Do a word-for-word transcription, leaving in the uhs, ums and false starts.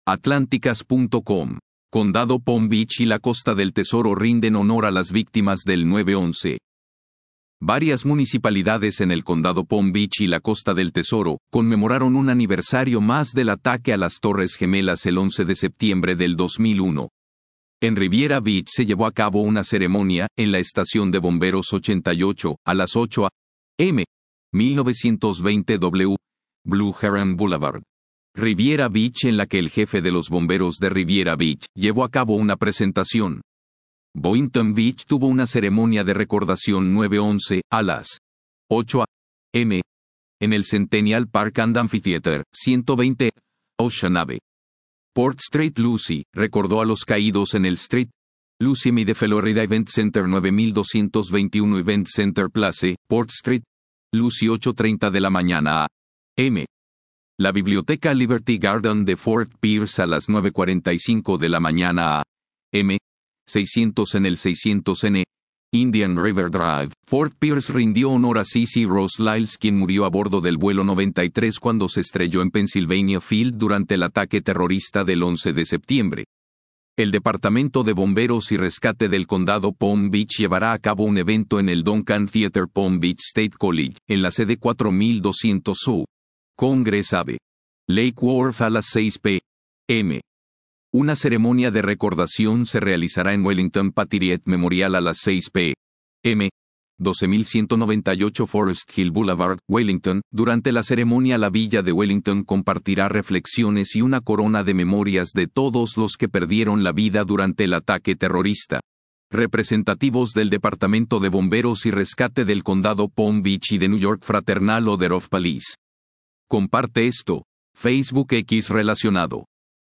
Atlánticas punto com. Condado Palm Beach y la Costa del Tesoro rinden honor a las víctimas del nueve once. Varias municipalidades en el condado Palm Beach y la Costa del Tesoro conmemoraron un aniversario más del ataque a las Torres Gemelas el once de septiembre del dos mil uno. En Riviera Beach se llevó a cabo una ceremonia en la estación de bomberos ochenta y ocho a las ocho a eme mil novecientos veinte W, Blue Heron Boulevard, Riviera Beach, en la que el jefe de los bomberos de Riviera Beach llevó a cabo una presentación. Boynton Beach tuvo una ceremonia de recordación nueve once a las ocho a eme en el Centennial Park and Amphitheater, ciento veinte Ocean Ave. Port St. Lucie recordó a los caídos en el St. Lucie de Florida Event Center nueve mil doscientos veintiuno Event Center Place, Port St. Lucie ocho treinta de la mañana a eme La Biblioteca Liberty Garden de Fort Pierce a las nueve cuarenta y cinco de la mañana a eme seiscientos en el seiscientos ene Indian River Drive. Fort Pierce rindió honor a C C Ross Lyles, quien murió a bordo del vuelo noventa y tres cuando se estrelló en Pennsylvania Field durante el ataque terrorista del once de septiembre. El Departamento de Bomberos y Rescate del Condado Palm Beach llevará a cabo un evento en el Duncan Theater Palm Beach State College, en la sede cuatro mil doscientos U. Congress Ave. Lake Worth a las seis pe eme. Una ceremonia de recordación se realizará en Wellington Patriot Memorial a las seis pe eme, doce mil ciento noventa y ocho Forest Hill Boulevard, Wellington. Durante la ceremonia, la villa de Wellington compartirá reflexiones y una corona de memorias de todos los que perdieron la vida durante el ataque terrorista. Representativos del Departamento de Bomberos y Rescate del Condado Palm Beach y de New York Fraternal Order of Police. Comparte esto. Facebook X relacionado.